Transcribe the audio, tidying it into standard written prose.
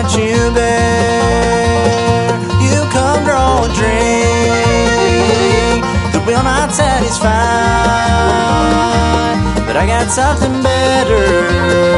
that you bear. You come draw a drink that will not satisfy, but I got something better.